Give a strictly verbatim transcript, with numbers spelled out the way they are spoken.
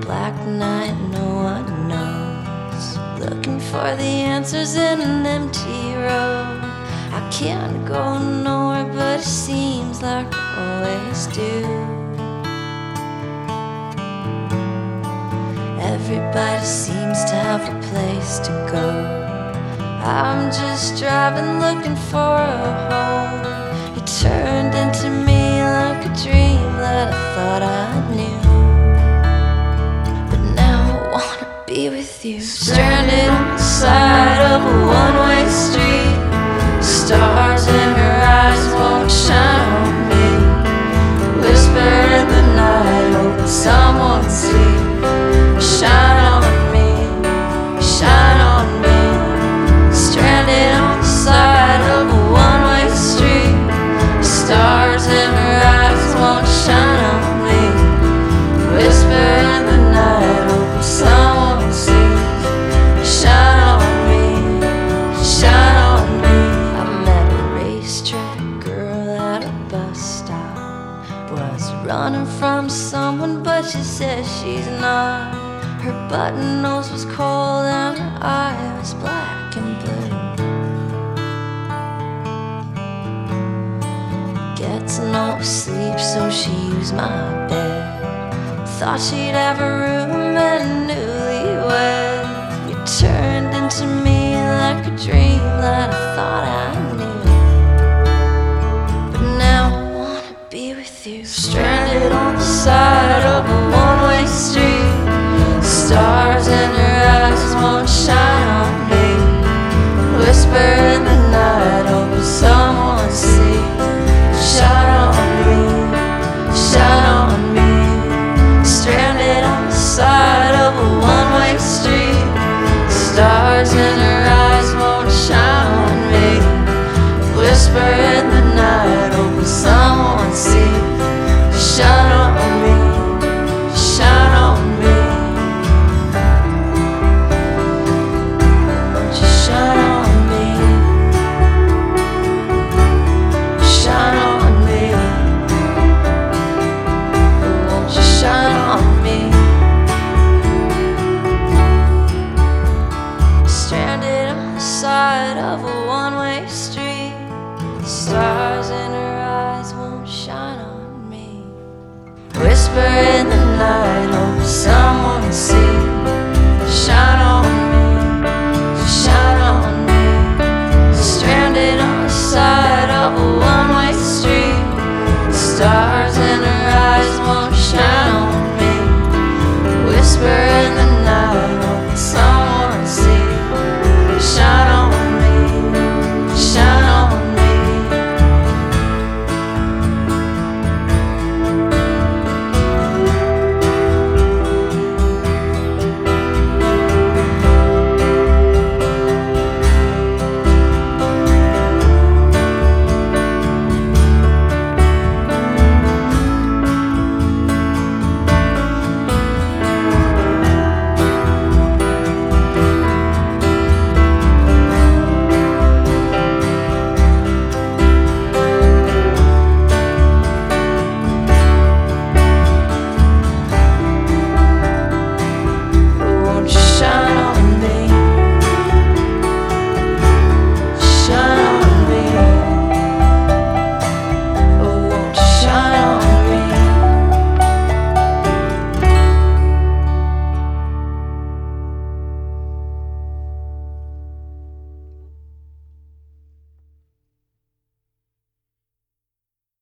black night, no one knows. Looking for the answers in an empty road. I can't go nowhere, but it seems like I always do. Everybody seems to have a place to go. I'm just driving, looking for a home. You turned into me like a dream that I thought I knew. But now I wanna be with you, stranded on the side of a one-way street. Stars in your eyes won't shine on me. Whisper in the night, hoping someone sees. Shine on me, shine on me. Stranded on the side of a one-way street. Stars in her eyes won't shine on me. Whisper in the night, hoping someone sees. Shine on me, shine on me. I met a racetrack girl at a bus stop. Was running from someone, but she said she's not. Her button nose was cold and her eye was black and blue. Gets no sleep, so she used my bed. Thought she'd have a room and a newlywed. You turned into me like a dream that I thought I knew. But now I wanna be with you, stranded on the side of a one-way street. Stars in your eyes won't shine on me. Whisper in the night, hoping someone sees. Shine on me, shine on me. Stranded on the side of a one-way street. Stars in her eyes won't shine on me. Whisper in the night, hoping someone sees. Shine on me, shine on me. Shine on me, shine on me. Won't you shine on me? Stranded on the side of a one-way street. Stars in her eyes won't shine on me. Whisper in the night, hope someone sees. Shine on me, shine on me. Stranded on the side of a one-way street. Stars in her eyes won't shine on me. Whisper